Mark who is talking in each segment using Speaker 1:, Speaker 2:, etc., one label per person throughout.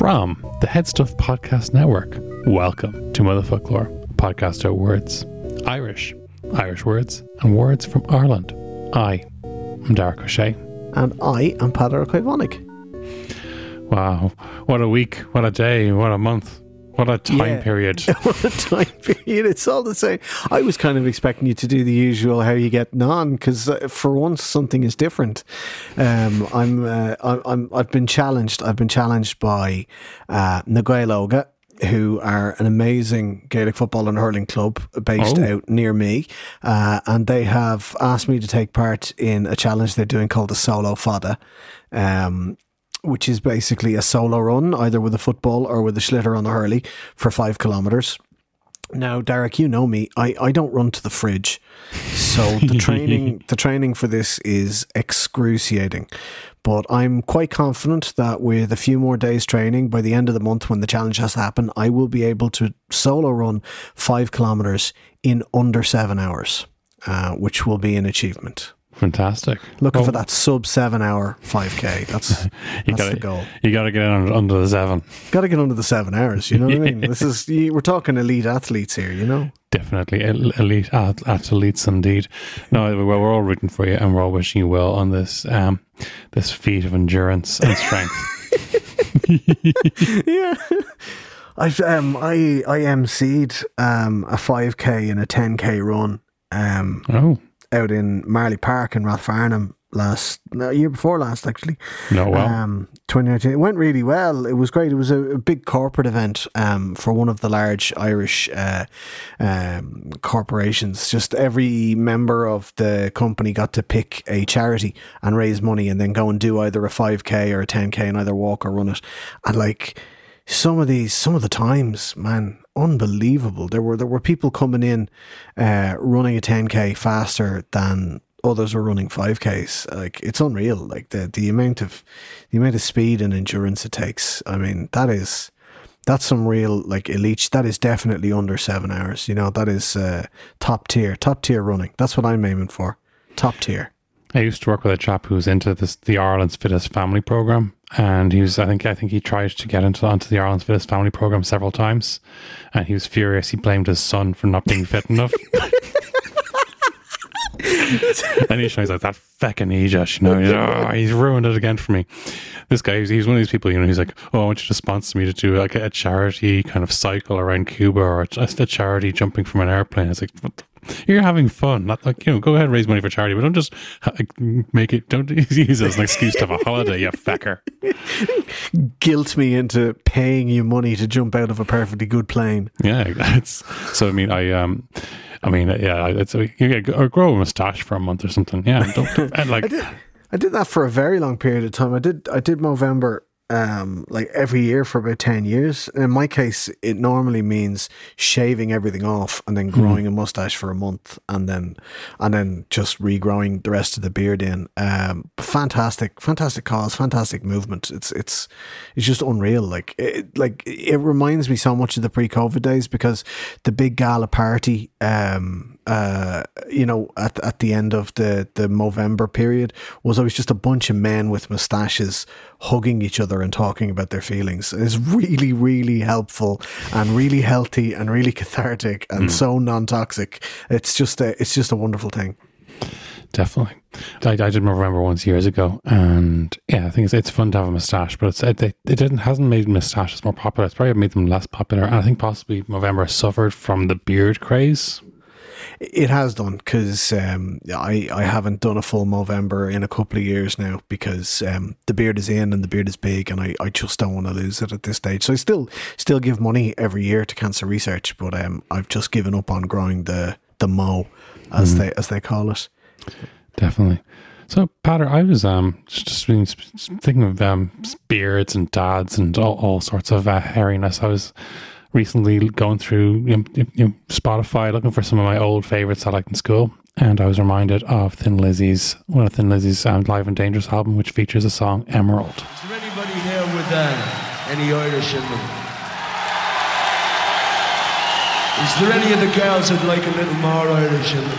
Speaker 1: From the Head Stuff Podcast Network, welcome to Mother Folklore, a podcast about words, Irish words, and words from Ireland. I am Derek O'Shea.
Speaker 2: And I am Peadar Koivonik.
Speaker 1: Wow, what a week, what a day, what a month, what a time period.
Speaker 2: What a time period, it's all the same. I was kind of expecting you to do the usual how you getting on, because for once something is different. I've been challenged by na Gaeilge, who are an amazing Gaelic football and hurling club based out near me, and they have asked me to take part in a challenge they're doing called the Solo Fada, which is basically a solo run, either with a football or with a schlitter on the hurley for 5 kilometres. Now, Derek, you know me, I don't run to the fridge, so the training for this is excruciating. But I'm quite confident that with a few more days training, by the end of the month when the challenge has to happen, I will be able to solo run 5 kilometres in under 7 hours, which will be an achievement.
Speaker 1: Fantastic.
Speaker 2: Looking for that sub 7 hour 5k. That's the goal.
Speaker 1: You got to get in under the 7.
Speaker 2: Got to get under the 7 hours. You know what I mean? We're talking elite athletes here. You know.
Speaker 1: Definitely elite athletes indeed. No, well, we're all rooting for you, and we're all wishing you well on this this feat of endurance and strength.
Speaker 2: Yeah. I emceed a 5k and a 10k run. Out in Marley Park in Rathfarnham year before last, actually.
Speaker 1: No, well.
Speaker 2: 2019. It went really well. It was great. It was a big corporate event for one of the large Irish corporations. Just every member of the company got to pick a charity and raise money and then go and do either a 5k or a 10k and either walk or run it. And like some of the times, man, unbelievable. There were people coming in running a 10k faster than others were running 5ks. Like, it's unreal. Like the amount of speed and endurance it takes. I mean, that's some real like elite. That is definitely under 7 hours. You know, that is top tier running. That's what I'm aiming for. Top tier.
Speaker 1: I used to work with a chap who was into the Ireland's Fittest Family Programme, and he was, I think he tried to get onto the Ireland's Fittest Family Programme several times, and he was furious. He blamed his son for not being fit enough. And he's like, that feckin' Ajax, you know, he's ruined it again for me. This guy, he's one of these people, you know, he's like, I want you to sponsor me to do like a charity kind of cycle around Cuba, or just a charity jumping from an airplane. It's like, you're having fun, not like, you know, go ahead and raise money for charity, but don't just don't use it as an excuse to have a holiday, you fecker.
Speaker 2: Guilt me into paying you money to jump out of a perfectly good plane.
Speaker 1: Yeah, or grow a moustache for a month or something. Yeah,
Speaker 2: I did that for a very long period of time. I did Movember like every year for about 10 years. In my case, it normally means shaving everything off and then growing a mustache for a month and then just regrowing the rest of the beard in. Fantastic cause, fantastic movement. It's just unreal. Like it reminds me so much of the pre-COVID days, because the big gala party, you know, at the end of the Movember period was always just a bunch of men with moustaches hugging each other and talking about their feelings. It's really, really helpful and really healthy and really cathartic and so non-toxic. It's just a wonderful thing.
Speaker 1: Definitely. I did Movember once years ago, and yeah, I think it's fun to have a moustache, but it hasn't made moustaches more popular. It's probably made them less popular, and I think possibly Movember suffered from the beard craze.
Speaker 2: It has done, because I haven't done a full Movember in a couple of years now, because the beard is in and the beard is big, and I just don't want to lose it at this stage. So I still give money every year to cancer research, but I've just given up on growing the mo, as they call it.
Speaker 1: Definitely. So, Peadar, I was just thinking of beards and dads and all sorts of hairiness. I was recently going through Spotify looking for some of my old favourites I liked in school, and I was reminded of one of Thin Lizzy's Live and Dangerous album, which features the song Emerald.
Speaker 3: Is there anybody here with any Irish in them? Is there any of the girls who'd like a little more Irish in them?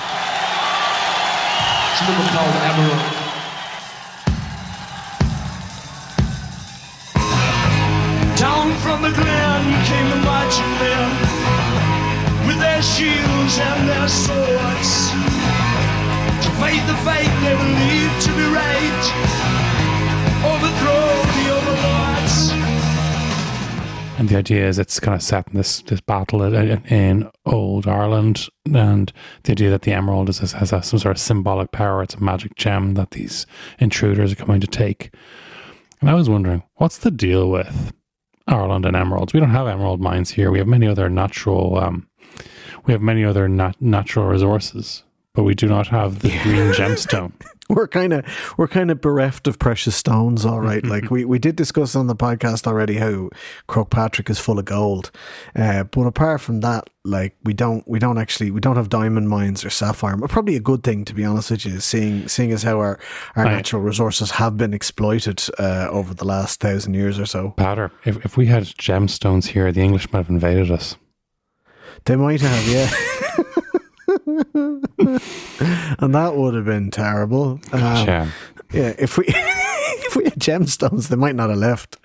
Speaker 3: It's a little called Emerald. shields and their swords to fight the fight they believe to be right, overthrow the overlords.
Speaker 1: And the idea is it's kind of set in this battle in old Ireland, and the idea that the emerald has some sort of symbolic power. It's a magic gem that these intruders are coming to take. And I was wondering, what's the deal with Ireland and emeralds? We don't have emerald mines here. We have many other natural natural resources, but we do not have the green gemstone.
Speaker 2: We're kind of bereft of precious stones, all right. Like we did discuss on the podcast already how Croagh is full of gold, but apart from that, like we don't have diamond mines or sapphire. But probably a good thing, to be honest with you, seeing as how our natural resources have been exploited over the last 1,000 years or so.
Speaker 1: Patter, if we had gemstones here, the English might have invaded us.
Speaker 2: They might have, yeah. And that would have been terrible. Yeah, if we had gemstones, they might not have left.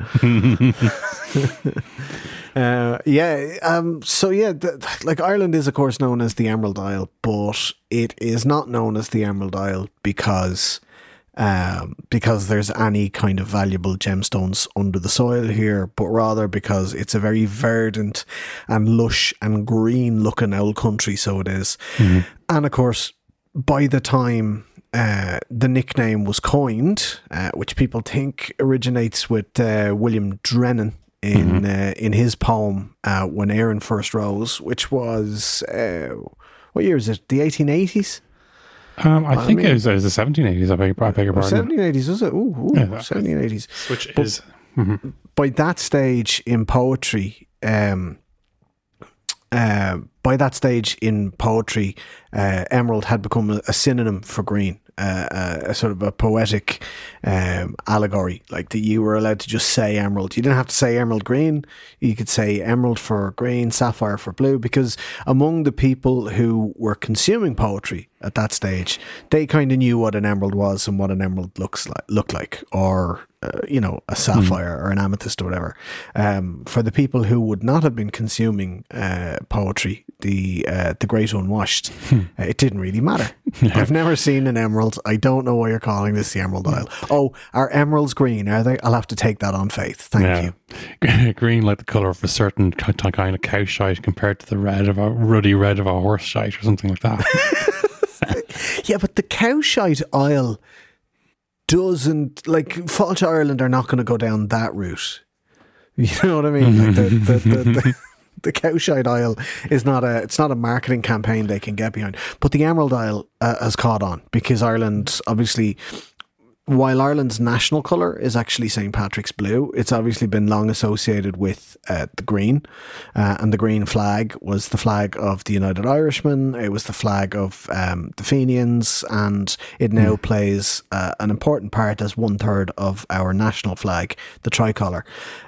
Speaker 2: Like Ireland is of course known as the Emerald Isle, but it is not known as the Emerald Isle because there's any kind of valuable gemstones under the soil here, but rather because it's a very verdant and lush and green looking old country, so it is. Mm-hmm. And of course, by the time the nickname was coined, which people think originates with William Drennan in his poem When Erin First Rose, which was what year is it? The 1880s?
Speaker 1: I think it was the 1780s. I beg your pardon.
Speaker 2: 1780s, was it? Ooh,
Speaker 1: yeah,
Speaker 2: 1780s.
Speaker 1: Which is
Speaker 2: by that stage in poetry. Emerald had become a synonym for green, a sort of a poetic allegory, like that you were allowed to just say emerald. You didn't have to say emerald green. You could say emerald for green, sapphire for blue, because among the people who were consuming poetry at that stage, they kind of knew what an emerald was and what an emerald looked like, or a sapphire or an amethyst or whatever. For the people who would not have been consuming poetry, the great unwashed, it didn't really matter. Yeah. I've never seen an emerald. I don't know why you're calling this the Emerald Isle. Oh, are emeralds green? Are they? I'll have to take that on faith. Thank you.
Speaker 1: Green, like the colour of a certain kind of cow shite compared to the ruddy red of a horse shite or something like that.
Speaker 2: Yeah, but the cow shite Isle doesn't, like, Fáilte Ireland are not going to go down that route. You know what I mean? Like the Cowshite Isle is not a marketing campaign they can get behind. But the Emerald Isle has caught on because Ireland, obviously, while Ireland's national colour is actually St. Patrick's blue, it's obviously been long associated with the green. And the green flag was the flag of the United Irishmen. It was the flag of the Fenians, and it now plays an important part as 1/3 of our national flag, the tricolour.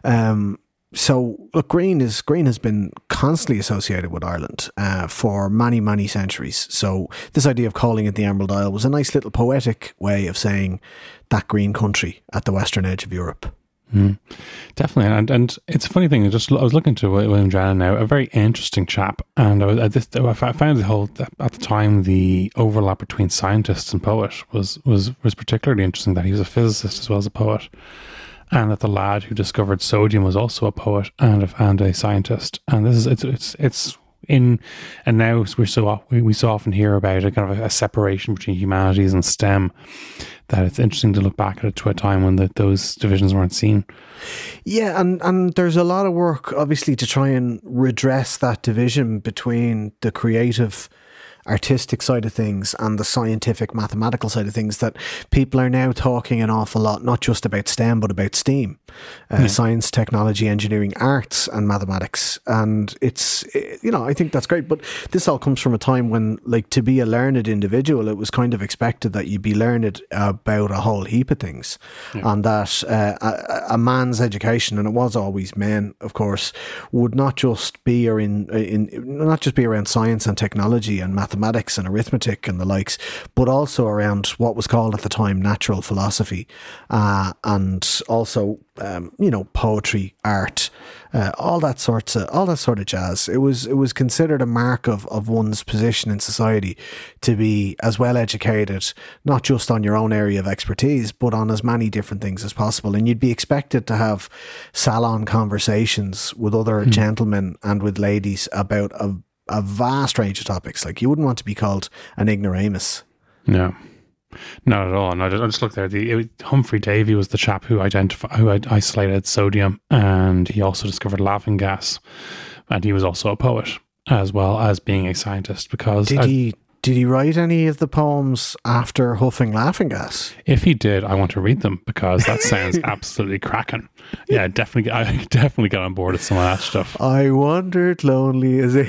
Speaker 2: So look, green has been constantly associated with Ireland for many, many centuries. So this idea of calling it the Emerald Isle was a nice little poetic way of saying that green country at the western edge of Europe.
Speaker 1: Definitely, and it's a funny thing. I was looking to William Drennan now, a very interesting chap, and I found at the time the overlap between scientists and poet was particularly interesting. That he was a physicist as well as a poet. And that the lad who discovered sodium was also a poet and a scientist. And this is it's in, and now we so often hear about a kind of a separation between humanities and STEM, that it's interesting to look back at it to a time when those divisions weren't seen.
Speaker 2: Yeah, and there's a lot of work obviously to try and redress that division between the creative, artistic side of things and the scientific, mathematical side of things, that people are now talking an awful lot, not just about STEM, but about STEAM, science, technology, engineering, arts and mathematics. And it's, I think that's great. But this all comes from a time when, like, to be a learned individual, it was kind of expected that you'd be learned about a whole heap of things. Yeah. And that a man's education, and it was always men, of course, would not just be around science and technology and mathematics and arithmetic and the likes, but also around what was called at the time natural philosophy, and also poetry, art, all that sort of jazz. It was considered a mark of one's position in society to be as well educated, not just on your own area of expertise, but on as many different things as possible. And you'd be expected to have salon conversations with other gentlemen and with ladies about a vast range of topics. Like, you wouldn't want to be called an ignoramus.
Speaker 1: No. Not at all. And I just looked there. Humphrey Davy was the chap who had isolated sodium, and he also discovered laughing gas. And he was also a poet as well as being a scientist. Because
Speaker 2: did he write any of the poems after huffing laughing gas?
Speaker 1: If he did, I want to read them, because that sounds absolutely cracking. Yeah, definitely. I definitely got on board with some of that stuff.
Speaker 2: I wandered lonely as a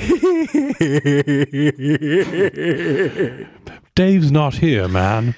Speaker 1: Dave's not here, man.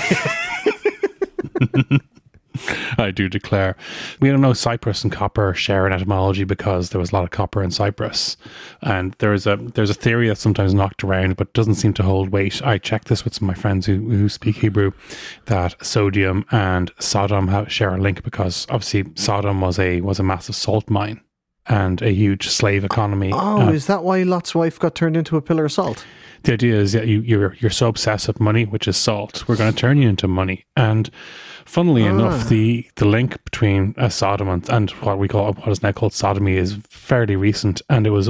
Speaker 1: I do declare. We don't know Cyprus and copper share an etymology because there was a lot of copper in Cyprus. And there's a theory that's sometimes knocked around but doesn't seem to hold weight. I checked this with some of my friends who speak Hebrew, that sodium and Sodom share a link, because obviously Sodom was a massive salt mine and a huge slave economy.
Speaker 2: Oh, is that why Lot's wife got turned into a pillar of salt?
Speaker 1: The idea is that you're so obsessed with money, which is salt. We're going to turn you into money. And funnily enough, the link between Sodom and what is now called sodomy is fairly recent. And it was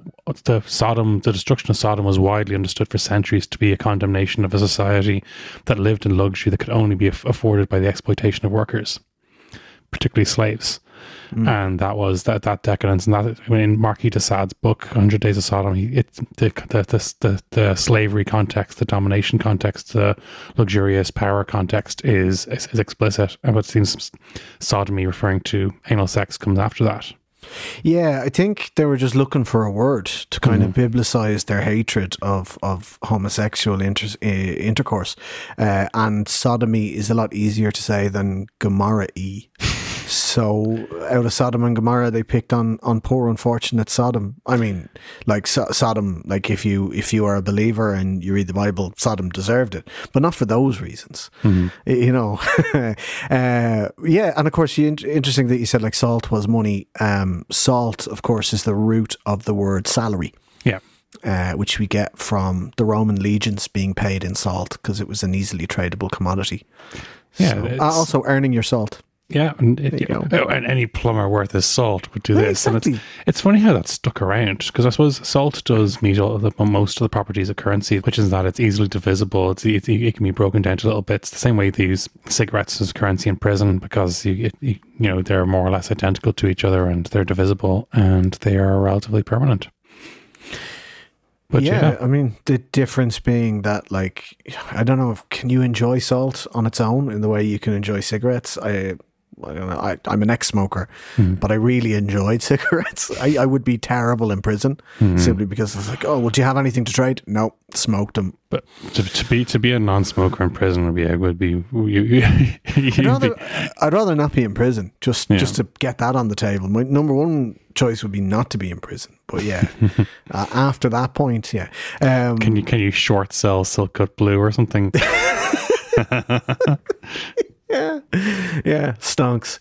Speaker 1: the destruction of Sodom was widely understood for centuries to be a condemnation of a society that lived in luxury that could only be afforded by the exploitation of workers, particularly slaves. And that was that decadence. And that, in Marquis de Sade's book, 100 Days of Sodom, the slavery context, the domination context, the luxurious power context is explicit. And what seems sodomy, referring to anal sex, comes after that.
Speaker 2: Yeah, I think they were just looking for a word to kind of biblicize their hatred of homosexual intercourse. And sodomy is a lot easier to say than Gomorrah-y. So out of Sodom and Gomorrah, they picked on poor unfortunate Sodom. I mean, like Sodom, like if you are a believer and you read the Bible, Sodom deserved it, but not for those reasons. Yeah. And of course, interesting that you said like salt was money. Salt, of course, is the root of the word salary. Yeah. Which we get from the Roman legions being paid in salt, because it was an easily tradable commodity. Yeah. So, also earning your salt.
Speaker 1: Yeah, and any plumber worth his salt would do this.
Speaker 2: Exactly.
Speaker 1: And it's funny how that's stuck around, because I suppose salt does meet most of the properties of currency, which is that it's easily divisible. It can be broken down to little bits. The same way they use cigarettes as currency in prison, because they're more or less identical to each other, and they're divisible, and they are relatively permanent. But
Speaker 2: yeah, I mean, the difference being that, like, I don't know, can you enjoy salt on its own in the way you can enjoy cigarettes? I don't know. I'm an ex-smoker, but I really enjoyed cigarettes. I would be terrible in prison simply because it's like, oh, would you have anything to trade? No, smoked them.
Speaker 1: But to be a non-smoker in prison would be.
Speaker 2: I'd rather not be in prison. Just to get that on the table. My number one choice would be not to be in prison. But yeah, after that point, yeah.
Speaker 1: Can you short sell Silk Cut Blue or something? Yeah, stonks.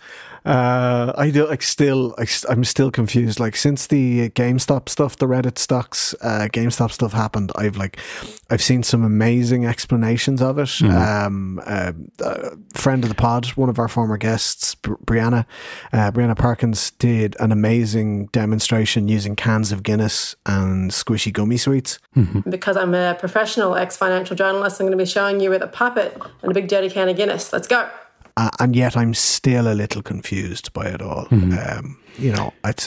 Speaker 2: I'm still confused. Like, since the GameStop stuff, the Reddit stocks, GameStop stuff happened, I've seen some amazing explanations of it. A friend of the pod, one of our former guests, Brianna Parkins, did an amazing demonstration using cans of Guinness and squishy gummy sweets.
Speaker 4: Because I'm a professional ex-financial journalist, I'm going to be showing you with a puppet and a big dirty can of Guinness. Let's go.
Speaker 2: And yet I'm still a little confused by it all. It's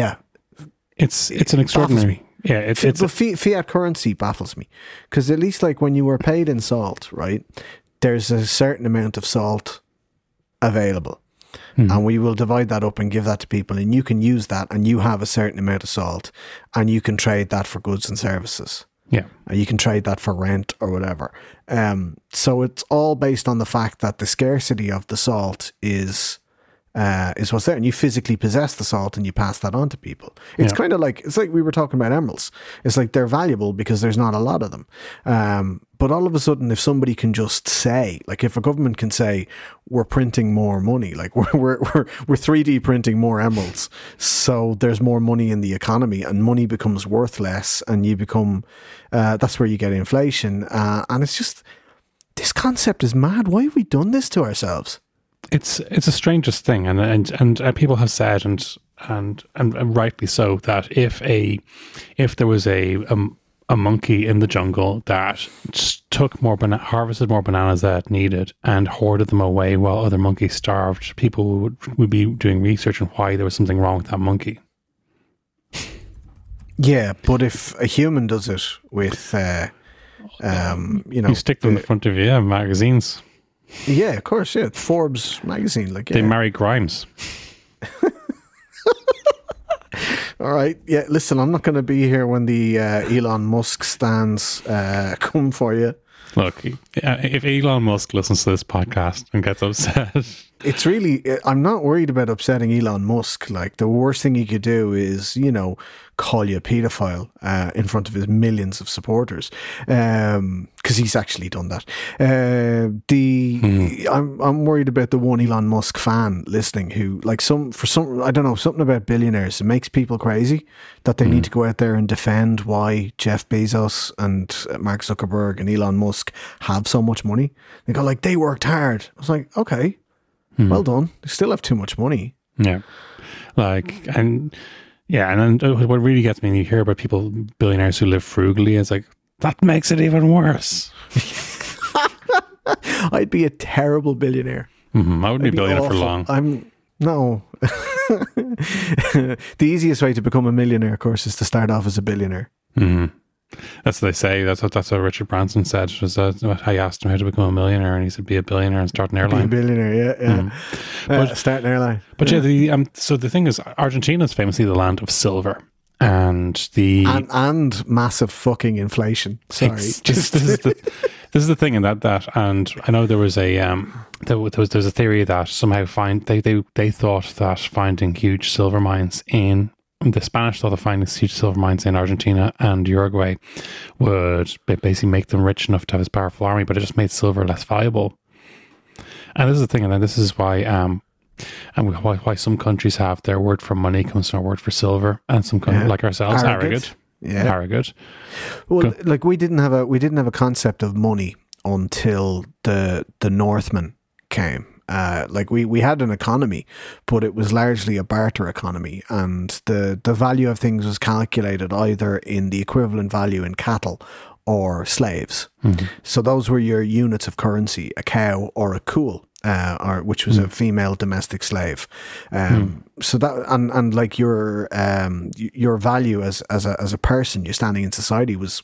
Speaker 1: an extraordinary. Yeah,
Speaker 2: fiat currency baffles me, because at least, like, when you were paid in salt, right, there's a certain amount of salt available, and we will divide that up and give that to people, and you can use that, and you have a certain amount of salt, and you can trade that for goods and services.
Speaker 1: Yeah.
Speaker 2: And you can trade that for rent or whatever. So it's all based on the fact that the scarcity of the salt is is what's there, and you physically possess the salt and you pass that on to people. It's kind of like, it's like we were talking about emeralds. It's like they're valuable because there's not a lot of them. But all of a sudden, if somebody can just say, like, if a government can say, we're printing more money, like we're 3D printing more emeralds, so there's more money in the economy, and money becomes worth less, and you become, that's where you get inflation. And it's just, this concept is mad. Why have we done this to ourselves?
Speaker 1: It's the strangest thing, and people have said, and rightly so, that if there was a monkey in the jungle that just took harvested more bananas that it needed and hoarded them away while other monkeys starved, people would be doing research on why there was something wrong with that monkey.
Speaker 2: Yeah, but if a human does it with,
Speaker 1: you stick them in front of you, magazines.
Speaker 2: Yeah, of course, yeah. Forbes magazine, like, yeah.
Speaker 1: They marry Grimes.
Speaker 2: All right, yeah, listen, I'm not going to be here when the Elon Musk stands come for you.
Speaker 1: Look, if Elon Musk listens to this podcast and gets upset...
Speaker 2: It's really, I'm not worried about upsetting Elon Musk. Like, the worst thing he could do is, call you a paedophile in front of his millions of supporters, because he's actually done that. I'm worried about the one Elon Musk fan listening who, like, I don't know, something about billionaires. It makes people crazy that they need to go out there and defend why Jeff Bezos and Mark Zuckerberg and Elon Musk have so much money. They go like, they worked hard. I was like, okay. Well done. They still have too much money.
Speaker 1: Yeah. And then what really gets me when you hear about billionaires who live frugally, is like, that makes it even worse.
Speaker 2: I'd be a terrible billionaire.
Speaker 1: I wouldn't be a billionaire for long.
Speaker 2: No. The easiest way to become a millionaire, of course, is to start off as a billionaire.
Speaker 1: Mm-hmm. That's what they say. That's what Richard Branson said. I asked him how to become a millionaire, and he said, be a billionaire and start an airline.
Speaker 2: Be a billionaire, yeah. But start an airline.
Speaker 1: But so the thing is, Argentina is famously the land of silver. And
Speaker 2: massive fucking inflation. Sorry,
Speaker 1: this is the thing, and that and I know there was a there was a theory that somehow they thought that finding huge silver mines in the Spanish thought of finding huge silver mines in Argentina and Uruguay would basically make them rich enough to have this powerful army, but it just made silver less valuable. And this is the thing, and then this is why why some countries have their word for money comes from a word for silver, and some countries like ourselves, arrogant. Yeah, arrogant.
Speaker 2: Well, like we didn't have a concept of money until the Northmen came. Like we had an economy, but it was largely a barter economy, and the value of things was calculated either in the equivalent value in cattle or slaves. Mm-hmm. So those were your units of currency: a cow or a cool, which was a female domestic slave. So that and like your value as a person, you're standing in society was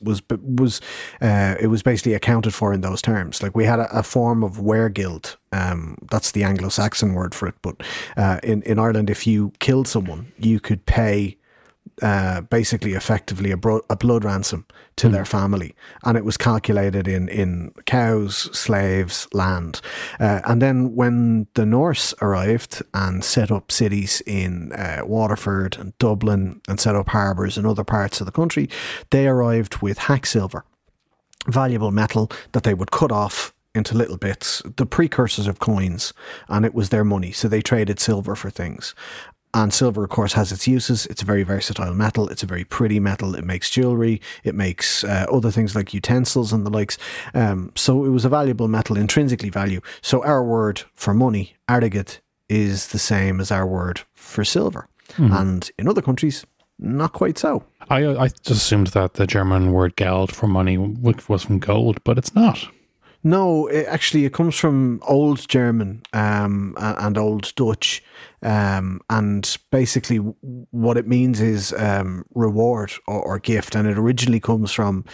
Speaker 2: it was basically accounted for in those terms. Like we had a form of weregild. That's the Anglo-Saxon word for it. But in Ireland, if you killed someone, you could pay basically effectively a blood ransom to their family, and it was calculated in cows, slaves, land. And then when the Norse arrived and set up cities in Waterford and Dublin and set up harbours in other parts of the country, they arrived with hack silver, valuable metal that they would cut off into little bits, the precursors of coins, and it was their money. So they traded silver for things. And silver, of course, has its uses. It's a very versatile metal. It's a very pretty metal. It makes jewellery. It makes other things like utensils and the likes. So it was a valuable metal, intrinsically value. So our word for money, ardigit, is the same as our word for silver. Mm-hmm. And in other countries, not quite so.
Speaker 1: I just assumed that the German word Geld for money was from gold, but it's not.
Speaker 2: No, it comes from Old German and Old Dutch, and basically what it means is reward or gift, and it originally comes from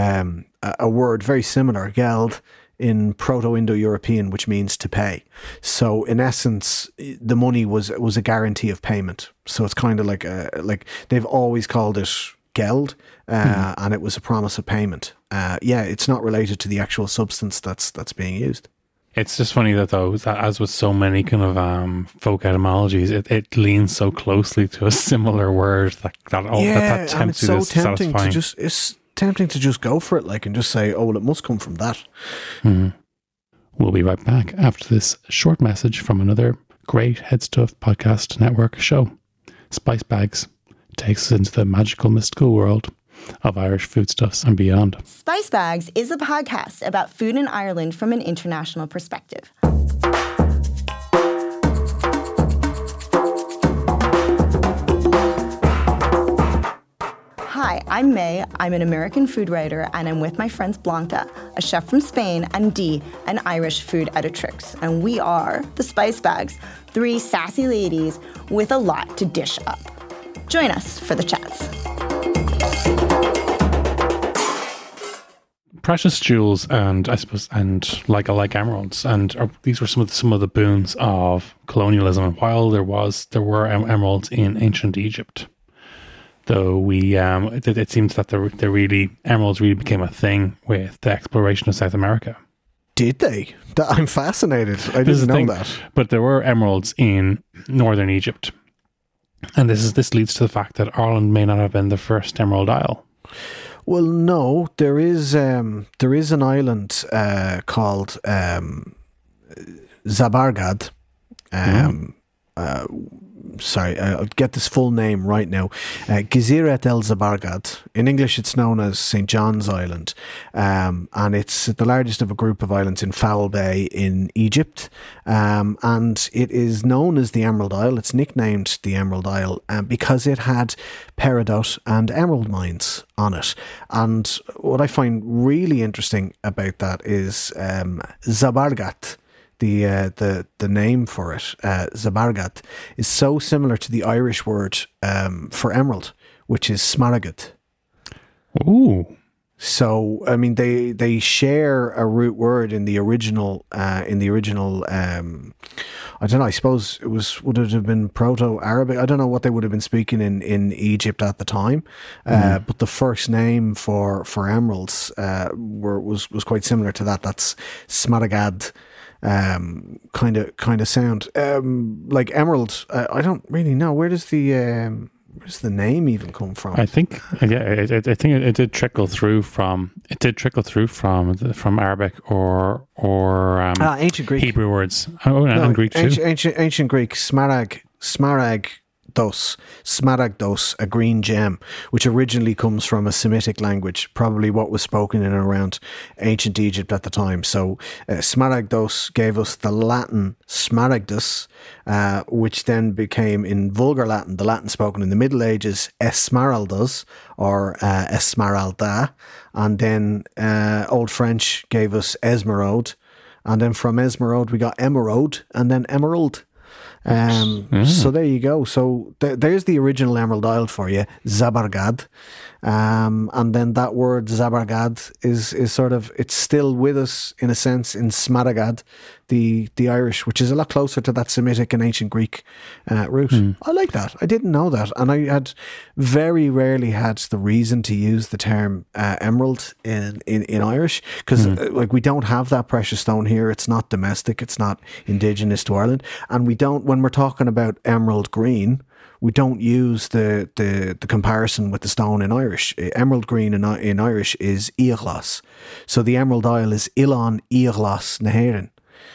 Speaker 2: a word very similar, Geld, in Proto-Indo-European, which means to pay. So in essence, the money was a guarantee of payment. So it's kind of like they've always called it Geld, and it was a promise of payment. It's not related to the actual substance that's being used.
Speaker 1: It's just funny that as with so many kind of folk etymologies, it leans so closely to a similar word that
Speaker 2: and
Speaker 1: tempts
Speaker 2: it's
Speaker 1: you
Speaker 2: so
Speaker 1: to
Speaker 2: tempting
Speaker 1: satisfying.
Speaker 2: it's tempting to just go for it, like, and just say, oh, well, it must come from that.
Speaker 1: We'll be right back after this short message from another great Head Stuff Podcast Network show. Spice Bags takes us into the magical, mystical world of Irish foodstuffs and beyond.
Speaker 5: Spice Bags is a podcast about food in Ireland from an international perspective. Hi, I'm May. I'm an American food writer, and I'm with my friends Blanca, a chef from Spain, and Dee, an Irish food editrix. And we are the Spice Bags, 3 sassy ladies with a lot to dish up. Join us for the chats.
Speaker 1: Precious jewels, and I suppose, and like emeralds, and these were some of the boons of colonialism. And while there were emeralds in ancient Egypt, though it seems that emeralds really became a thing with the exploration of South America.
Speaker 2: Did they? I'm fascinated. I didn't know that.
Speaker 1: But there were emeralds in northern Egypt, and this leads to the fact that Ireland may not have been the first Emerald Isle.
Speaker 2: Well, no, there is an island called Zabargad. Sorry, I'll get this full name right now. Geziret el Zabargad. In English, it's known as St. John's Island. And it's the largest of a group of islands in Foul Bay in Egypt. And it is known as the Emerald Isle. It's nicknamed the Emerald Isle because it had peridot and emerald mines on it. And what I find really interesting about that is Zabargat. The name for it, Zabargat, is so similar to the Irish word for emerald, which is smaragd.
Speaker 1: Ooh.
Speaker 2: So, I mean, they share a root word in the original. I don't know. I suppose would it have been Proto-Arabic? I don't know what they would have been speaking in Egypt at the time. But the first name for emeralds was quite similar to that. That's smaragd. Kind of sound like emerald. I don't really know, where does the name even come from?
Speaker 1: I think I think it did trickle through from Arabic or
Speaker 2: ancient Greek,
Speaker 1: Hebrew words. And Greek too.
Speaker 2: Ancient Greek, smaragdos, a green gem, which originally comes from a Semitic language, probably what was spoken in and around ancient Egypt at the time. So smaragdos gave us the Latin smaragdus, which then became, in vulgar Latin, the Latin spoken in the Middle Ages, esmeraldas or esmeralda, and then Old French gave us esmeraude, and then from esmeraude we got emeraude, and then emerald. So there you go. So there's the original Emerald Isle for you, Zabargad. And then that word Zabargad is sort of, it's still with us in a sense in Smaragd, the Irish, which is a lot closer to that Semitic and ancient Greek root. I like that. I didn't know that. And I had very rarely had the reason to use the term emerald in Irish, because like we don't have that precious stone here. It's not domestic. It's not indigenous to Ireland. And we don't, when we're talking about emerald green, we don't use the comparison with the stone in Irish. Emerald green in Irish is Iarlas. So the Emerald Isle is Ilan Iarlas Nahéireann.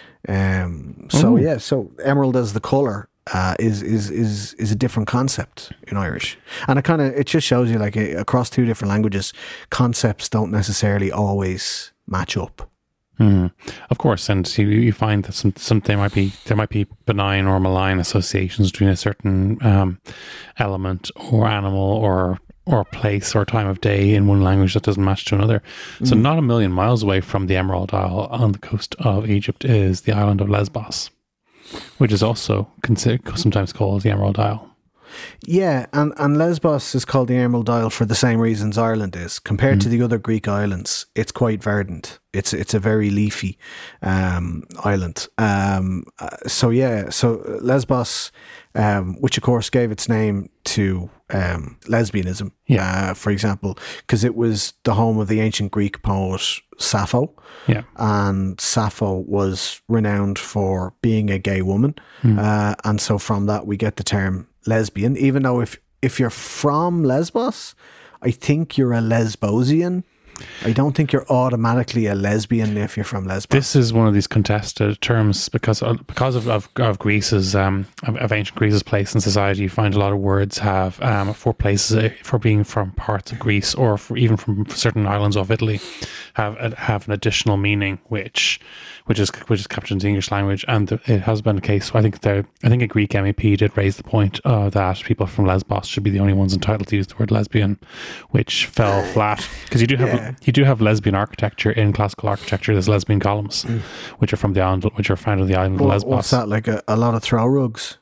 Speaker 2: So emerald as the colour is a different concept in Irish. And it just shows you, like, across two different languages, concepts don't necessarily always match up.
Speaker 1: Of course, and you find that there might be benign or malign associations between a certain element or animal or place or time of day in one language that doesn't match to another. So not a million miles away from the Emerald Isle on the coast of Egypt is the island of Lesbos, which is also sometimes called the Emerald Isle.
Speaker 2: Yeah, and Lesbos is called the Emerald Isle for the same reasons Ireland is. Compared to the other Greek islands, it's quite verdant. It's a very leafy island. So Lesbos, which of course gave its name to lesbianism,
Speaker 1: Yeah.
Speaker 2: for example, because it was the home of the ancient Greek poet Sappho.
Speaker 1: Yeah.
Speaker 2: And Sappho was renowned for being a gay woman. And so from that, we get the term lesbian, even though if you're from Lesbos, I think you're a Lesbosian. I don't think you're automatically a lesbian if you're from Lesbos.
Speaker 1: This is one of these contested terms because of Greece's of ancient Greece's place in society. You find a lot of words have for places for being from parts of Greece or even from certain islands of Italy have an additional meaning which is captured in the English language, and it has been the case. I think a Greek MEP did raise the point that people from Lesbos should be the only ones entitled to use the word lesbian, which fell flat because you do have lesbian architecture in classical architecture. There's lesbian columns, which are from the island, which are found on the island of Lesbos.
Speaker 2: What's that, like a lot of throw rugs?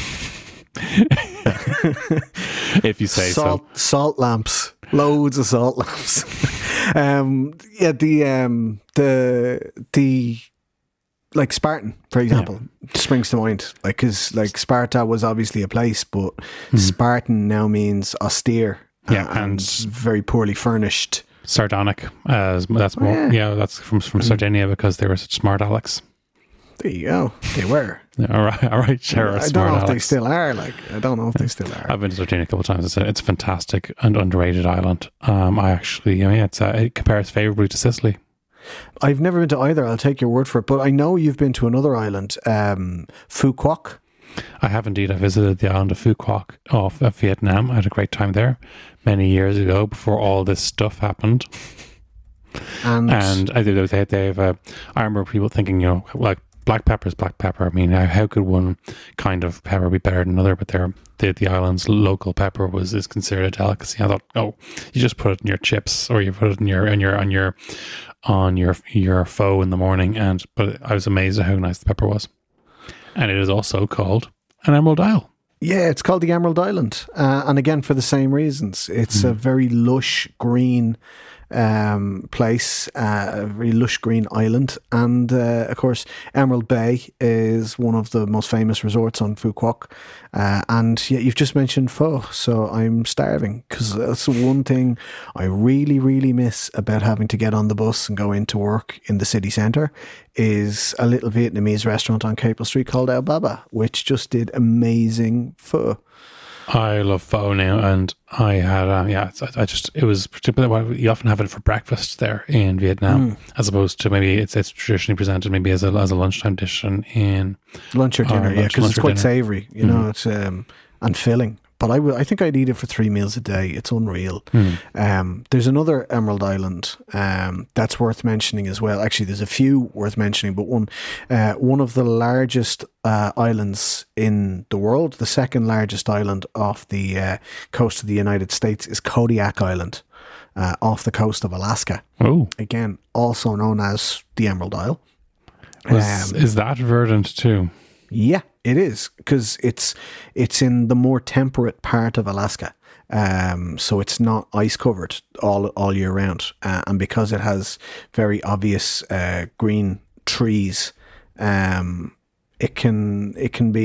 Speaker 1: If you say so.
Speaker 2: Salt lamps, loads of salt lamps. The like Spartan, for example, springs to mind. Like, because like Sparta was obviously a place, but Spartan now means austere. And very poorly furnished.
Speaker 1: Sardonic, that's more. That's from Sardinia because they were such smart Alex.
Speaker 2: There you go. They were.
Speaker 1: All right. Sure.
Speaker 2: I don't know if they still are. Like, I don't know if they still are.
Speaker 1: I've been to Sardinia a couple of times. It's a fantastic and underrated island. It compares favorably to Sicily.
Speaker 2: I've never been to either. I'll take your word for it. But I know you've been to another island, Phu Quoc.
Speaker 1: I have indeed. I visited the island of Phu Quoc of Vietnam. I had a great time there many years ago before all this stuff happened. And I remember people thinking, like, black pepper is black pepper. I mean, how could one kind of pepper be better than another? But the island's local pepper is considered a delicacy. I thought, you just put it in your chips or you put it in your pho in the morning. But I was amazed at how nice the pepper was. And it is also called an Emerald Isle.
Speaker 2: Yeah, it's called the Emerald Island. And again, for the same reasons. It's a very lush green place, a very lush green island. And of course, Emerald Bay is one of the most famous resorts on Phu Quoc. And yeah, you've just mentioned pho, so I'm starving because that's the one thing I really, really miss about having to get on the bus and go into work in the city centre is a little Vietnamese restaurant on Capel Street called Ao Baba, which just did amazing pho.
Speaker 1: I love pho now, and I had it was particularly you often have it for breakfast there in Vietnam, as opposed to maybe it's traditionally presented maybe as a lunchtime dish in
Speaker 2: lunch or dinner, because it's quite savoury, it's and filling. But I think I'd eat it for 3 meals a day. It's unreal. There's another Emerald Island that's worth mentioning as well. Actually, there's a few worth mentioning, but one of the largest islands in the world, the second largest island off the coast of the United States, is Kodiak Island, off the coast of Alaska.
Speaker 1: Oh,
Speaker 2: again, also known as the Emerald Isle.
Speaker 1: Is that verdant too?
Speaker 2: Yeah, it is, because it's in the more temperate part of Alaska, so it's not ice covered all year round, and because it has very obvious green trees, it can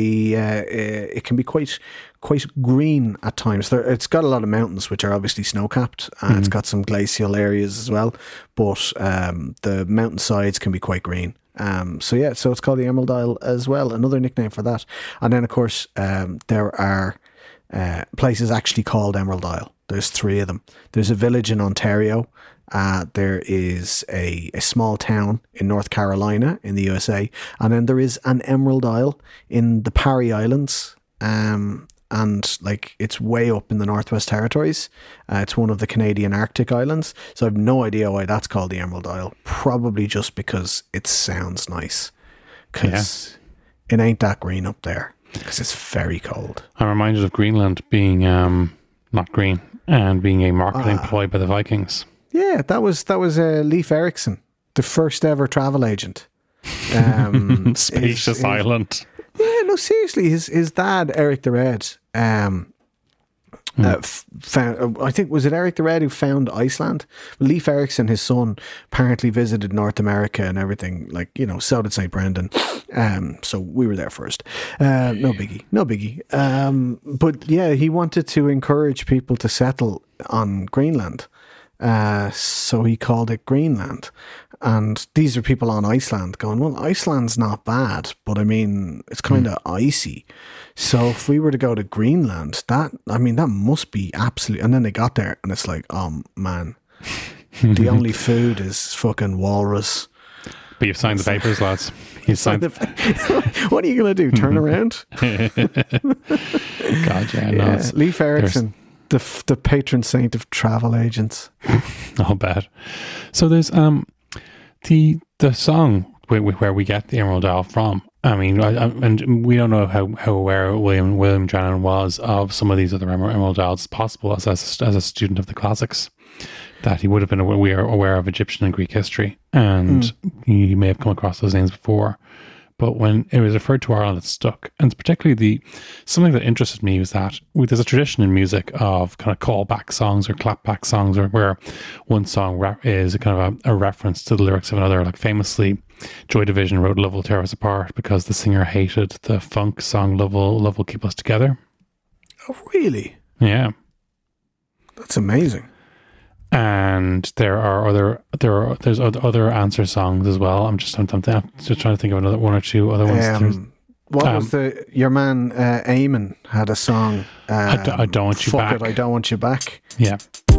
Speaker 2: be quite green at times. It's got a lot of mountains which are obviously snow capped. It's got some glacial areas as well, but the mountain sides can be quite green. So it's called the Emerald Isle as well, another nickname for that. And then of course there are places actually called Emerald Isle. There's 3 of them. There's a village in Ontario. There is a small town in North Carolina in the USA, and then there is an Emerald Isle in the Parry Islands, and like it's way up in the Northwest Territories. It's one of the Canadian Arctic islands, so I have no idea why that's called the Emerald Isle. Probably just because it sounds nice, because it ain't that green up there, because it's very cold.
Speaker 1: I'm reminded of Greenland being not green and being a marketing ploy by the Vikings.
Speaker 2: Yeah, that was Leif Erikson, the first ever travel agent.
Speaker 1: Spacious island.
Speaker 2: Yeah, no, seriously, his dad, Eric the Red, found, I think, was it Eric the Red who found Iceland? Leif Erikson, his son, apparently visited North America and everything, like, you know, so did St. Brendan. So we were there first. No biggie. But yeah, he wanted to encourage people to settle on Greenland. So he called it Greenland. And these are people on Iceland going, well, Iceland's not bad, but I mean, it's kind of icy. So if we were to go to Greenland, that must be absolute. And then they got there and it's like, oh man, the only food is fucking walrus.
Speaker 1: But you've signed the papers, lads. You signed
Speaker 2: What are you going to do? Turn around?
Speaker 1: God, yeah. No,
Speaker 2: Leif Erikson, the patron saint of travel agents.
Speaker 1: I'll bet. So there's the song where we get the Emerald Isle from. I mean, and we don't know how aware William Drennan was of some of these other Emerald Isles. It's possible as a student of the classics that he would have been aware of Egyptian and Greek history, and he may have come across those names before. But when it was referred to Ireland, it stuck. And particularly something that interested me was that there's a tradition in music of kind of callback songs or clapback songs, or where one song is a kind of a reference to the lyrics of another. Like famously, Joy Division wrote "Love Will Tear Us Apart" because the singer hated the funk song "Love Will Keep Us Together."
Speaker 2: Oh, really?
Speaker 1: Yeah,
Speaker 2: that's amazing.
Speaker 1: And there's other answer songs as well. I'm just trying to think of another one or two other ones.
Speaker 2: What was your man Eamon had a song?
Speaker 1: I don't want you back.
Speaker 2: I don't want you back.
Speaker 1: Yeah.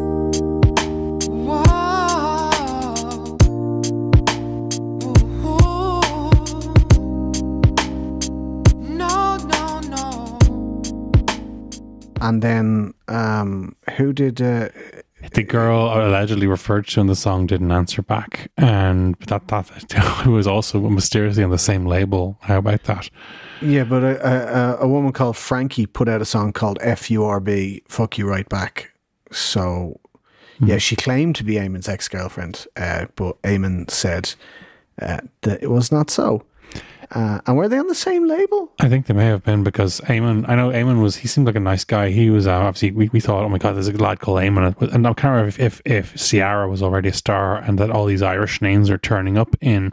Speaker 2: And then who did?
Speaker 1: The girl allegedly referred to in the song didn't answer back, and that was also mysteriously on the same label. How about that?
Speaker 2: Yeah, but a woman called Frankie put out a song called "FURB," "Fuck You Right Back." So, yeah, she claimed to be Eamon's ex-girlfriend, but Eamon said that it was not so. And were they on the same label?
Speaker 1: I think they may have been, because Eamon he seemed like a nice guy. He was obviously, we thought, oh my God, there's a lad called Eamon. And I can't remember if Ciara was already a star and that all these Irish names are turning up in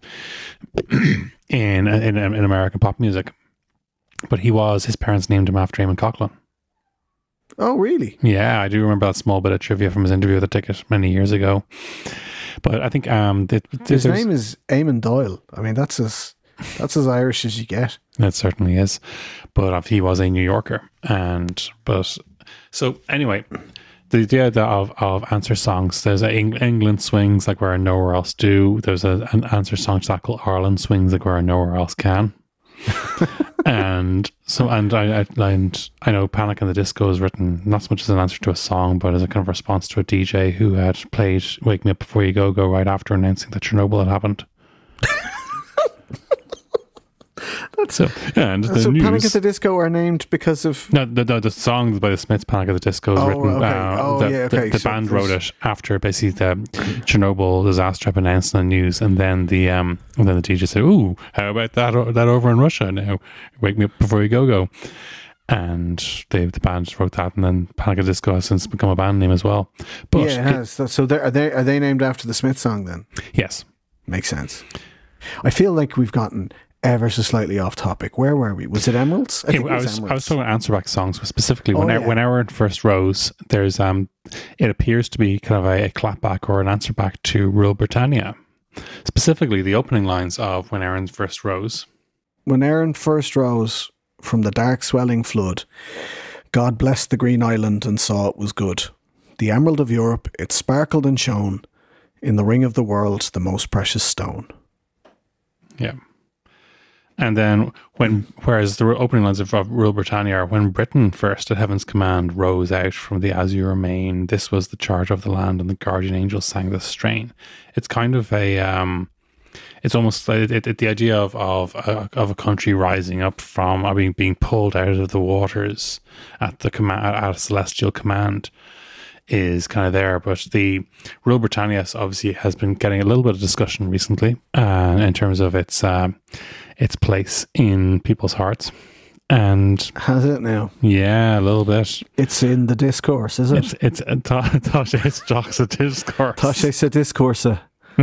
Speaker 1: American pop music. But his parents named him after Eamon Coughlin.
Speaker 2: Oh, really?
Speaker 1: Yeah, I do remember that small bit of trivia from his interview with The Ticket many years ago. But I think
Speaker 2: his name is Eamon Doyle. I mean, that's as Irish as you get.
Speaker 1: It certainly is. But he was a New Yorker. So anyway, the idea of answer songs, there's England Swings Like Where Nowhere Else Do. There's an answer song to that called Ireland Swings Like Where Nowhere Else Can. and I know Panic in the Disco is written not so much as an answer to a song, but as a kind of response to a DJ who had played Wake Me Up Before You Go right after announcing that Chernobyl had happened. So Panic
Speaker 2: at the Disco are named because of
Speaker 1: the song by the Smiths, Panic at the Disco, is written. The band wrote it after basically the Chernobyl disaster had been announced in the news, and then the DJ said, "Ooh, how about that over in Russia now? Wake Me Up Before You Go." And the band wrote that, and then Panic at the Disco has since become a band name as well. But
Speaker 2: yeah, it has. So are they named after the Smiths song then?
Speaker 1: Yes,
Speaker 2: makes sense. I feel like we've gotten ever so slightly off topic. Where were we? Was it Emeralds?
Speaker 1: I was talking about answer back songs, but specifically when Aaron first rose, there's it appears to be kind of a clapback or an answer back to Rule Britannia. Specifically, the opening lines of When Aaron First Rose.
Speaker 2: When Aaron first rose from the dark swelling flood, God blessed the green island and saw it was good. The emerald of Europe, it sparkled and shone. In the ring of the world, the most precious stone.
Speaker 1: Yeah. And then whereas the opening lines of Rule Britannia are, when Britain first at heaven's command rose out from the azure main, this was the charge of the land, and the guardian angels sang this strain. It's kind of it's almost like the idea of a country rising up from being pulled out of the waters at a celestial command is kind of there. But the Rule Britannia obviously has been getting a little bit of discussion recently in terms of its place in people's hearts. And
Speaker 2: Has it now?
Speaker 1: yeah, a little bit.
Speaker 2: It's in the discourse, is it?
Speaker 1: It's Tasha's Jocks a discourse.
Speaker 2: Tasha said discourse.
Speaker 1: A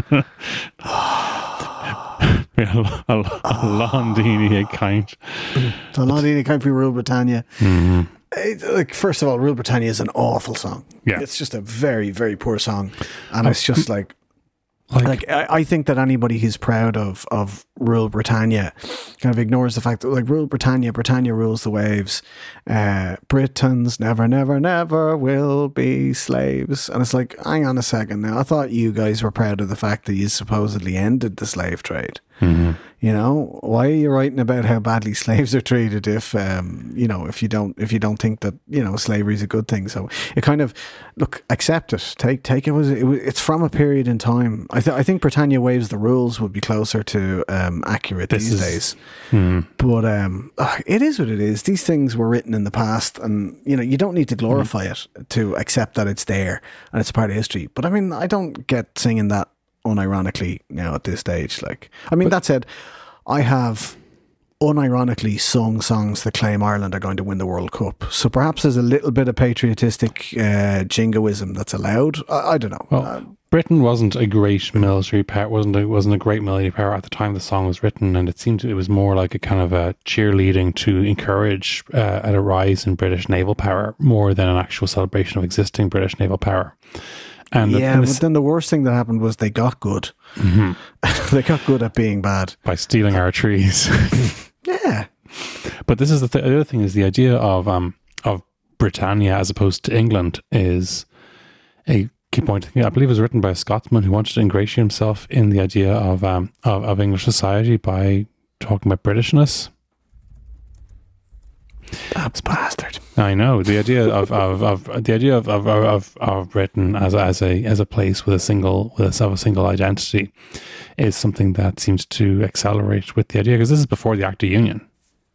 Speaker 1: Londini account.
Speaker 2: So Londini can't be Rule Britannia. Like, first of all, Rule Britannia is an awful song.
Speaker 1: Yeah.
Speaker 2: It's just a very, very poor song. And it's just I think that anybody who's proud of Rule Britannia kind of ignores the fact that, like, Rule Britannia rules the waves. Britons never, never, never will be slaves. And it's like, hang on a second now. I thought you guys were proud of the fact that you supposedly ended the slave trade. You know, why are you writing about how badly slaves are treated if if you don't think that, slavery is a good thing? So it kind of, look, accept it, take it it's from a period in time. I think Britannia Waves the Rules would be closer to accurate these days. But it is what it is. These things were written in the past, and you don't need to glorify it to accept that it's there and it's a part of history. But I mean, I don't get singing that unironically now at this stage. Like, I mean, that said, I have unironically sung songs that claim Ireland are going to win the World Cup. So perhaps there's a little bit of patriotistic jingoism that's allowed. I don't know.
Speaker 1: Well, Britain wasn't a great military power. wasn't a great military power at the time the song was written, and it was more like a kind of a cheerleading to encourage a rise in British naval power more than an actual celebration of existing British naval power. And
Speaker 2: but then the worst thing that happened was they got good. They got good at being bad
Speaker 1: by stealing our trees.
Speaker 2: Yeah.
Speaker 1: But this is the other thing, is the idea of Britannia as opposed to England is a key point. I believe it was written by a Scotsman who wanted to ingratiate himself in the idea of English society by talking about Britishness.
Speaker 2: That bastard.
Speaker 1: I know the idea of Britain as a place with a single identity is something that seems to accelerate with the idea, because this is before the Act of Union.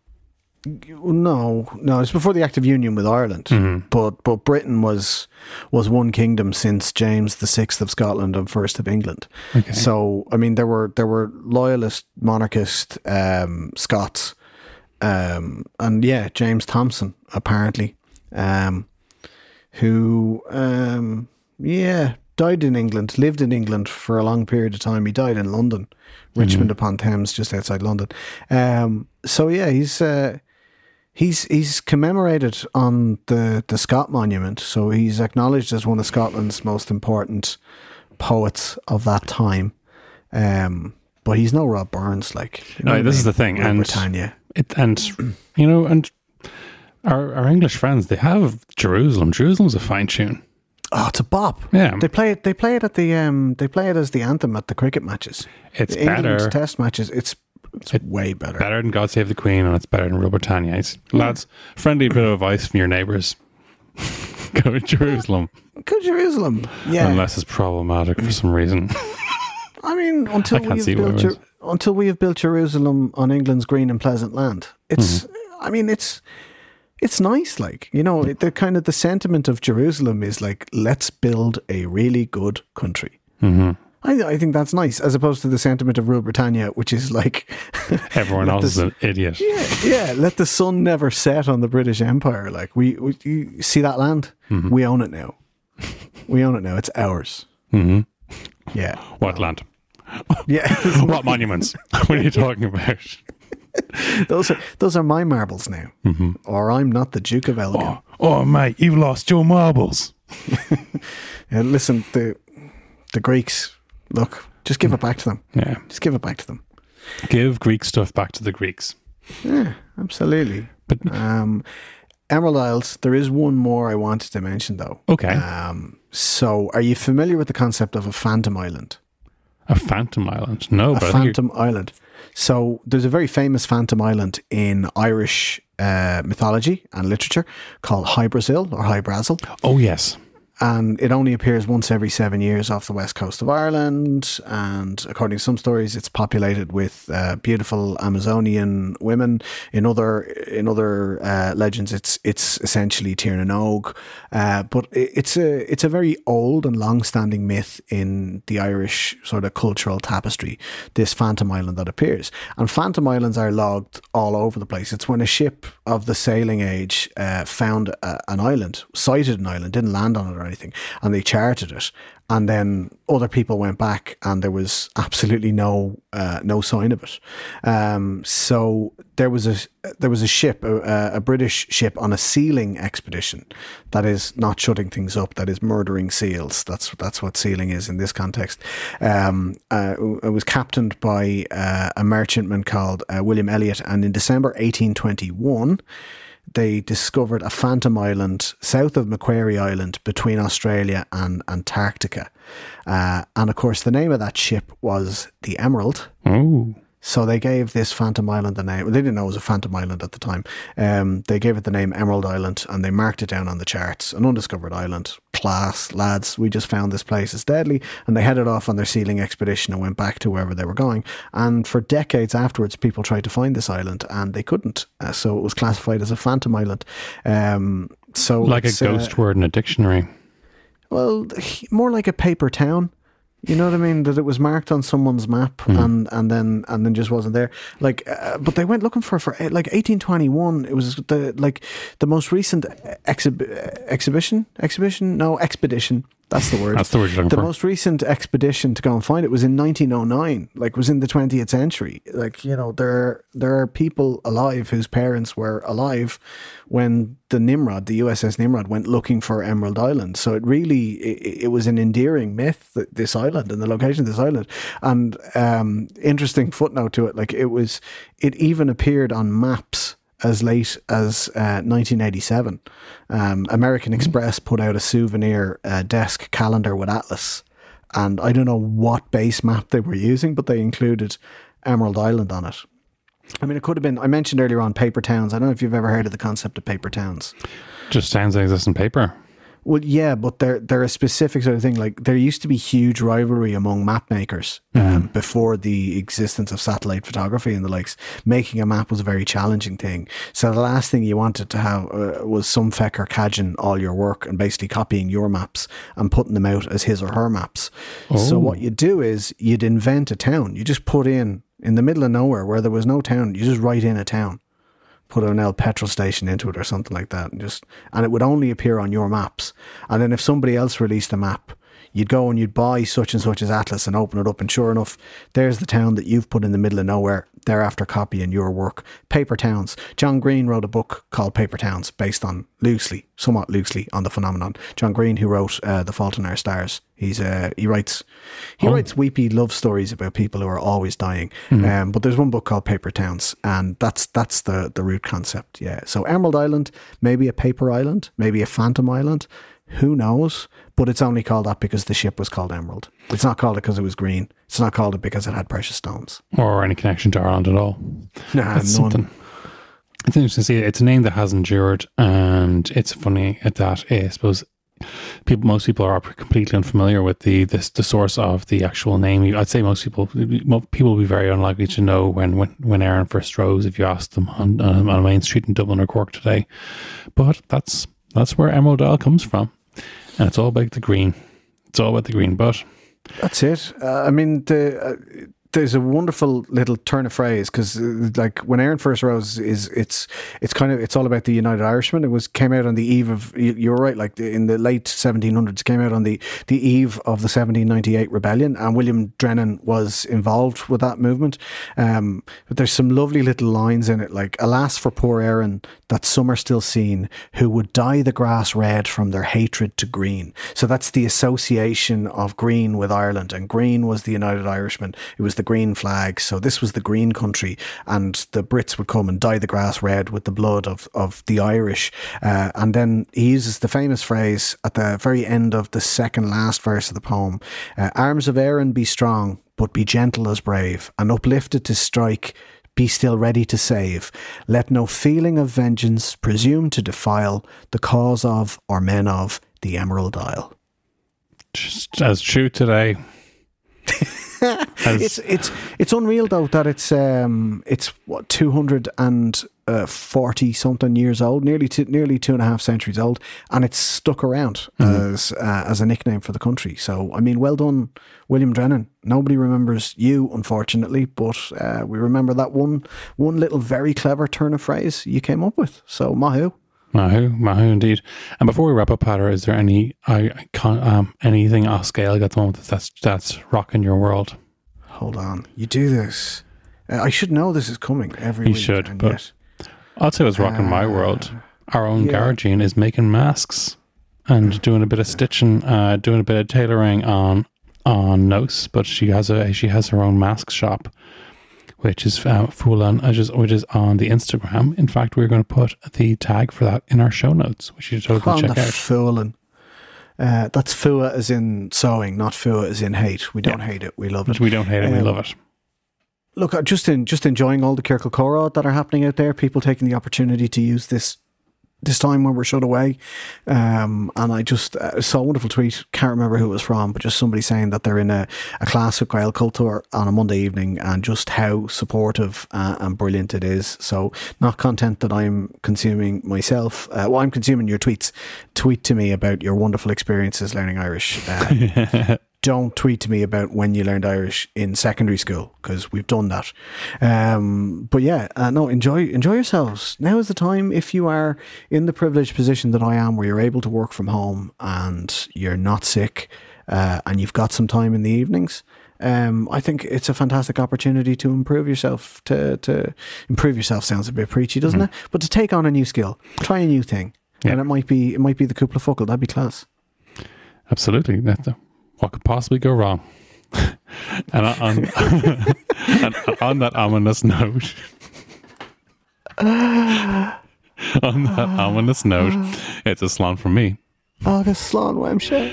Speaker 2: No, it's before the Act of Union with Ireland. But Britain was one kingdom since James VI of Scotland and first of England. Okay. So I mean, there were loyalist, monarchist Scots. And yeah, James Thompson, apparently, who, died in England, lived in England for a long period of time. He died in London, Richmond upon Thames, just outside London. So yeah, he's commemorated on the Scott Monument. So he's acknowledged as one of Scotland's most important poets of that time. But he's no Rob Burns, like.
Speaker 1: This is the thing, and
Speaker 2: Britannia.
Speaker 1: And our English friends, they have Jerusalem. Jerusalem's a fine tune.
Speaker 2: Oh, it's a bop.
Speaker 1: Yeah,
Speaker 2: they play it at the they play it as the anthem at the cricket matches.
Speaker 1: It's
Speaker 2: England's
Speaker 1: better.
Speaker 2: Test matches. It's way better.
Speaker 1: Better than God Save the Queen, and it's better than Rule Britannia. Lads, friendly bit of advice from your neighbours: go to Jerusalem.
Speaker 2: Go to Jerusalem. Yeah,
Speaker 1: unless it's problematic for some reason.
Speaker 2: I mean, until we have built Jerusalem on England's green and pleasant land, it's. I mean, it's nice. Like, the kind of the sentiment of Jerusalem is like, let's build a really good country. I think that's nice, as opposed to the sentiment of Rule Britannia, which is like
Speaker 1: everyone else is an idiot.
Speaker 2: Yeah. Let the sun never set on the British Empire. Like, we you see that land? We own it now. We own it now. It's ours. Yeah.
Speaker 1: What land?
Speaker 2: Yeah.
Speaker 1: What monuments? What are you talking about?
Speaker 2: Those are my marbles now. Or I'm not the Duke of Elgin.
Speaker 1: Oh mate, you lost your marbles.
Speaker 2: Listen, the Greeks, look, just give it back to them.
Speaker 1: Yeah.
Speaker 2: Just give it back to them.
Speaker 1: Give Greek stuff back to the Greeks.
Speaker 2: Yeah, absolutely. But Emerald Isles, there is one more I wanted to mention, though.
Speaker 1: Okay.
Speaker 2: So, are you familiar with the concept of a phantom island?
Speaker 1: A phantom island? No, but
Speaker 2: phantom island. So, there's a very famous phantom island in Irish mythology and literature called Hy Brasil or Hy Brasil.
Speaker 1: Oh, yes.
Speaker 2: and it only appears once every 7 years off the west coast of Ireland. And according to some stories, it's populated with beautiful Amazonian women. In other legends, it's essentially Tír na nÓg. But it's a very old and long-standing myth in the Irish sort of cultural tapestry, this phantom island that appears. And phantom islands are logged all over the place. It's when a ship of the sailing age found an island, sighted an island, didn't land on it or anything, and they charted it. And then other people went back, and there was absolutely no sign of it. So there was a ship, a British ship, on a sealing expedition. That is not shutting things up. That is murdering seals. That's what sealing is in this context. It was captained by a merchantman called William Elliot, and in December 1821. They discovered a phantom island south of Macquarie Island between Australia and Antarctica. And of course, the name of that ship was the Emerald.
Speaker 1: Oh.
Speaker 2: So they gave this phantom island the name. Well, they didn't know it was a phantom island at the time. They gave it the name Emerald Island, and they marked it down on the charts. An undiscovered island. Class, lads, we just found this place. It's deadly. And they headed off on their sealing expedition and went back to wherever they were going. And for decades afterwards, people tried to find this island, and they couldn't. So it was classified as a phantom island. So
Speaker 1: like a ghost word in a dictionary.
Speaker 2: Well, more like a paper town. You know what I mean? That it was marked on someone's map and then just wasn't there. Like, but they went looking for like 1821. It was the most recent expedition. That's the word.
Speaker 1: That's the word you're looking for.
Speaker 2: The most recent expedition to go and find it was in 1909. Like, was in the 20th century. Like, you know, there are people alive whose parents were alive when the Nimrod, the USS Nimrod, went looking for Emerald Island. So it was an endearing myth, this island and the location of this island. And interesting footnote to it, like it even appeared on maps as late as 1987. American Express put out a souvenir desk calendar with Atlas. And I don't know what base map they were using, but they included Emerald Island on it. I mean, it could have been, I mentioned earlier on paper towns. I don't know if you've ever heard of the concept of paper towns.
Speaker 1: Just towns that exist in paper.
Speaker 2: Well, yeah, but they're a specific sort of thing. Like, there used to be huge rivalry among map makers before the existence of satellite photography and the likes. Making a map was a very challenging thing. So the last thing you wanted to have was some fecker cadging all your work and basically copying your maps and putting them out as his or her maps. Oh. So what you'd do is you'd invent a town. You just put in the middle of nowhere where there was no town, you just write in a town. Put an L petrol station into it or something like that, and it would only appear on your maps. And then if somebody else released a map, you'd go and you'd buy such and such as Atlas and open it up, and sure enough, there's the town that you've put in the middle of nowhere. Thereafter copying your work. Paper towns. John Green wrote a book called Paper Towns, based on somewhat loosely on the phenomenon. John Green, who wrote The Fault in Our Stars. He writes weepy love stories about people who are always dying. But there's one book called Paper Towns, and that's the root concept. Yeah. So Emerald Island, maybe a paper island, maybe a phantom island. Who knows? But it's only called that because the ship was called Emerald. It's not called it because it was green. It's not called it because it had precious stones.
Speaker 1: Or any connection to Ireland at all.
Speaker 2: Nah, none.
Speaker 1: Something. It's interesting to see. It's a name that has endured, and it's funny at that. I suppose most people are completely unfamiliar with the source of the actual name. I'd say most people will be very unlikely to know when Aaron first rose if you asked them on a main street in Dublin or Cork today. But that's where Emerald Isle comes from, and it's all about the green. It's all about the green, but
Speaker 2: that's it. I mean, there's a wonderful little turn of phrase, because like when Aaron first rose, it's all about the United Irishmen. Came out on the eve of, you were right, like in the late 1700s, came out on the eve of the 1798 rebellion, and William Drennan was involved with that movement. But there's some lovely little lines in it, like, alas for poor Aaron, that some are still seen, who would dye the grass red from their hatred to green. So that's the association of green with Ireland, and green was the United Irishmen. It was the green flag, so this was the green country, and the Brits would come and dye the grass red with the blood of the Irish. And then he uses the famous phrase at the very end of the second last verse of the poem, arms of Aaron be strong, but be gentle as brave, and uplifted to strike, be still ready to save. Let no feeling of vengeance presume to defile the cause of or men of the Emerald Isle.
Speaker 1: Just as true today.
Speaker 2: It's unreal though that it's what 240 something years old, nearly 2.5 centuries old, and it's stuck around as a nickname for the country. So I mean, well done, William Drennan. Nobody remembers you, unfortunately, but we remember that one little very clever turn of phrase you came up with. So Mahu indeed. And before we wrap up, Patter, is there anything off scale at the moment that's rocking your world? Hold on, you do this. I should know this is coming every week.
Speaker 1: You should, but I'll say what's rocking my world. Our own Garagine is making masks and doing a bit of stitching, doing a bit of tailoring on notes. But she has her own mask shop, which is Fulan, which is on the Instagram. In fact, we're going to put the tag for that in our show notes, which you should totally check out.
Speaker 2: Fulan. That's fua as in sewing, not fua as in hate. We don't hate it, we love it.
Speaker 1: We don't hate it, we love it.
Speaker 2: Look, I'm just enjoying all the Circle Cora that are happening out there. People taking the opportunity to use this time when we're shut away. And I just saw a wonderful tweet, can't remember who it was from, but just somebody saying that they're in a class with Gael Culture on a Monday evening and just how supportive and brilliant it is. So not content that I'm consuming myself. I'm consuming your tweets. Tweet to me about your wonderful experiences learning Irish. Don't tweet to me about when you learned Irish in secondary school, because we've done that. But yeah, no, enjoy yourselves. Now is the time, if you are in the privileged position that I am, where you're able to work from home and you're not sick, and you've got some time in the evenings. I think it's a fantastic opportunity to improve yourself. To improve yourself sounds a bit preachy, doesn't it? But to take on a new skill, try a new thing, and it might be the Cúpla Focal. That'd be class.
Speaker 1: Absolutely. What could possibly go wrong? And on that ominous note, it's a slán from me.
Speaker 2: Agus slán weimse.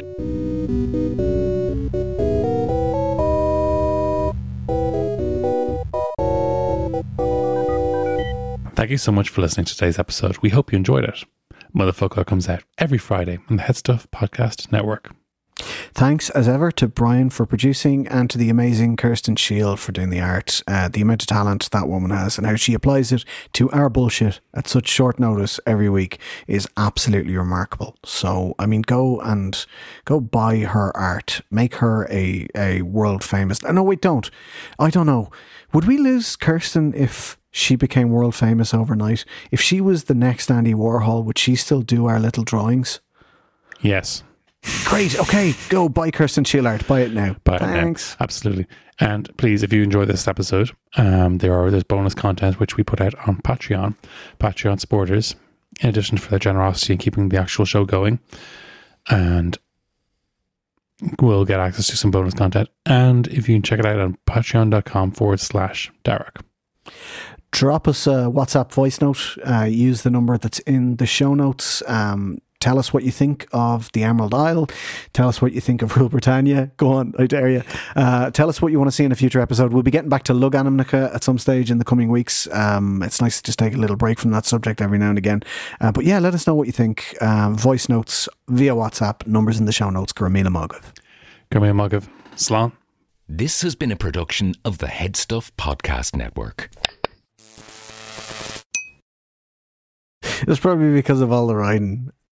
Speaker 1: Thank you so much for listening to today's episode. We hope you enjoyed it. Motherfucker comes out every Friday on the Head Stuff Podcast Network.
Speaker 2: Thanks as ever to Brian for producing, and to the amazing Kirsten Shield for doing the art. The amount of talent that woman has and how she applies it to our bullshit at such short notice every week is absolutely remarkable. So, I mean, go buy her art. Make her a world famous. No, wait, don't. I don't know. Would we lose Kirsten if she became world famous overnight? If she was the next Andy Warhol, would she still do our little drawings?
Speaker 1: Yes.
Speaker 2: Great. Okay, go buy Kirsten Schillard. Buy it now. Thanks.
Speaker 1: Now. Absolutely. And please, if you enjoy this episode, there's bonus content which we put out on Patreon supporters, in addition for their generosity in keeping the actual show going. And we'll get access to some bonus content. And if you can check it out on patreon.com/Darach.
Speaker 2: Drop us a WhatsApp voice note. Use the number that's in the show notes. Tell us what you think of the Emerald Isle. Tell us what you think of Rule Britannia. Go on, I dare you. Tell us what you want to see in a future episode. We'll be getting back to Lug Animnica at some stage in the coming weeks. It's nice to just take a little break from that subject every now and again. But yeah, let us know what you think. Voice notes via WhatsApp. Numbers in the show notes. Gramila Mogav.
Speaker 1: Slán.
Speaker 6: This has been a production of the Head Stuff Podcast Network.
Speaker 2: It was probably because of all the riding.